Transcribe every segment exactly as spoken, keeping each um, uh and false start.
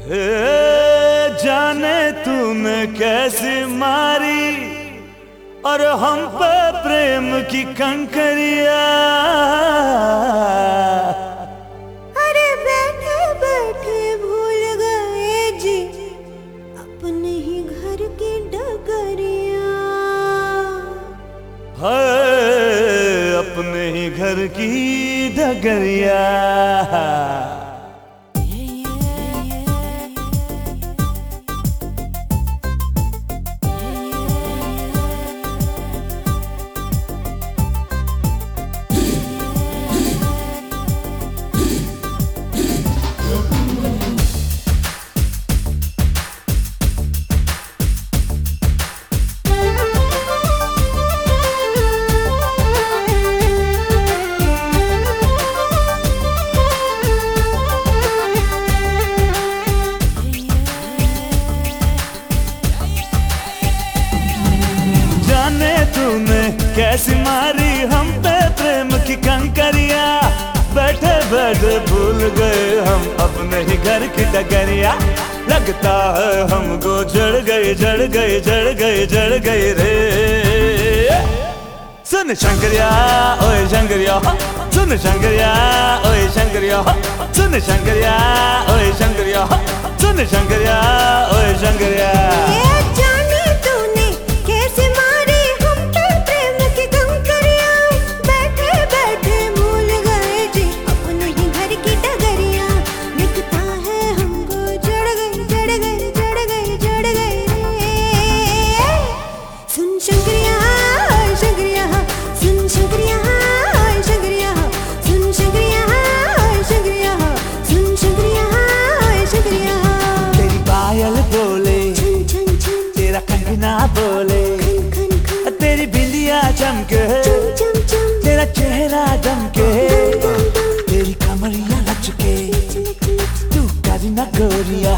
जाने तूने कैसे मारी और हम पे प्रेम की कंकरिया। अरे बैठे बैठे भूल गए जी अपने ही घर की डगरिया। हाय अपने ही घर की डगरिया। तूने कैसी मारी हम पे प्रेम की कंकरिया। बैठे बैठे भूल गए हम अपने ही घर की डगरिया। लगता है हमको जड़ गए जड़ गए जड़ गए जड़ गए रे। सुन शंकरिया ओए शंकरिया, सुन शंकरिया ओए शंकरिया, सुन शंकरिया ओए शंकरिया, सुन शंकरिया ओए शंकरिया। बोले तेरी बिंदिया चमके, तेरा चेहरा दमके, तेरी कमरिया लचके, तू करी ना गोरिया।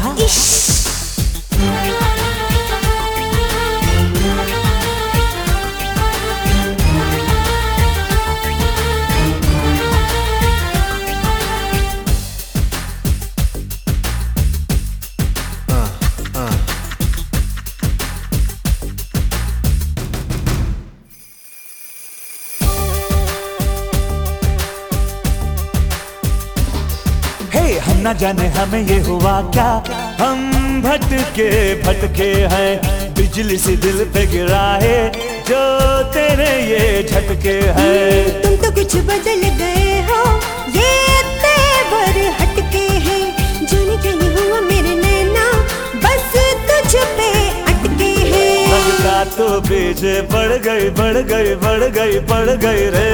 हम न जाने हमें ये हुआ क्या, हम भटके भटके हैं। बिजली से दिल पे गिरा है जो तेरे ये झटके हैं। तुम तो कुछ बदल गए हो, ये तेवर हटके हैं। जाने क्या ये हुआ मेरे नैना, बस तुझ पे अटके हैं। लगता तो पीछे पड़ गई बढ़ गई बढ़ गई पड़ गई रे।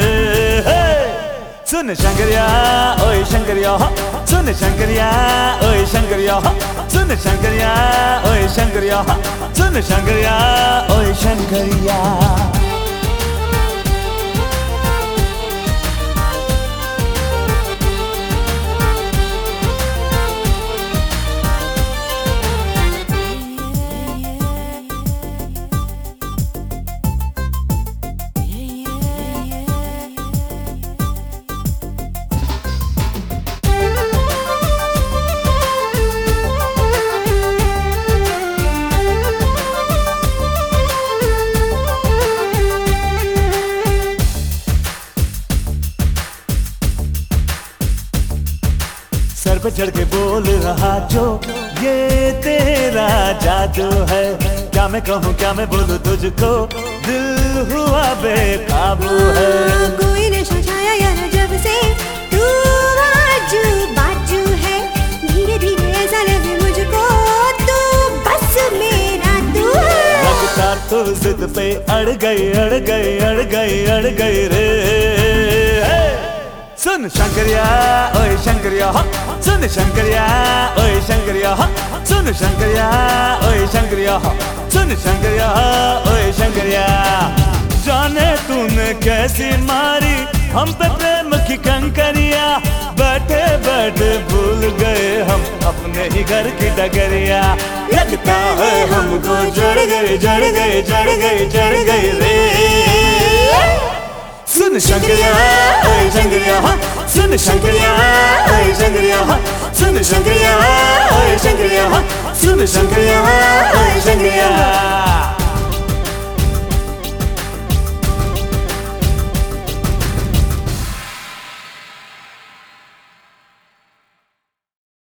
सुन शंकरिया ओए शंकरिया, सुन शंकरिया ओए शंकरिया, सुन शंकरिया ओए शंकरिया, सुन शंकरिया ओए शंकरिया। सर पे चढ़ के बोल रहा जो ये तेरा जादू है। क्या मैं कहूँ क्या मैं बोलूँ तुझको, दिल हुआ बेकाबू है। कोई नशा छाया यार जब से तू आजू बाजू है। धीरे धीरे ऐसा लगे मुझको तू बस मेरा तू है। लगता तो जिद पे अड़ गई अड़ गई अड़ गई अड़ गई रे। सुन शंकरिया ओए शंकरिया, सुन शंकरिया ओए शंकरिया, सुन शंकरिया ओए शंकरिया, सुन शंकरिया ओए शंकरिया। जाने तूने कैसी मारी हम पे प्रेम की कंकरिया। बैठे बैठे भूल गए हम अपने ही घर की डगरिया। लगता है हमको जड़ गए जड़ गए जड़ गए जड़ गए रे। सुन शंकरिया ओए शंकरिया, सुन शंकरिया ओए शंकरिया, सुन शंकरिया ओए शंकरिया, सुन शंकरिया, ओए शंकरिया।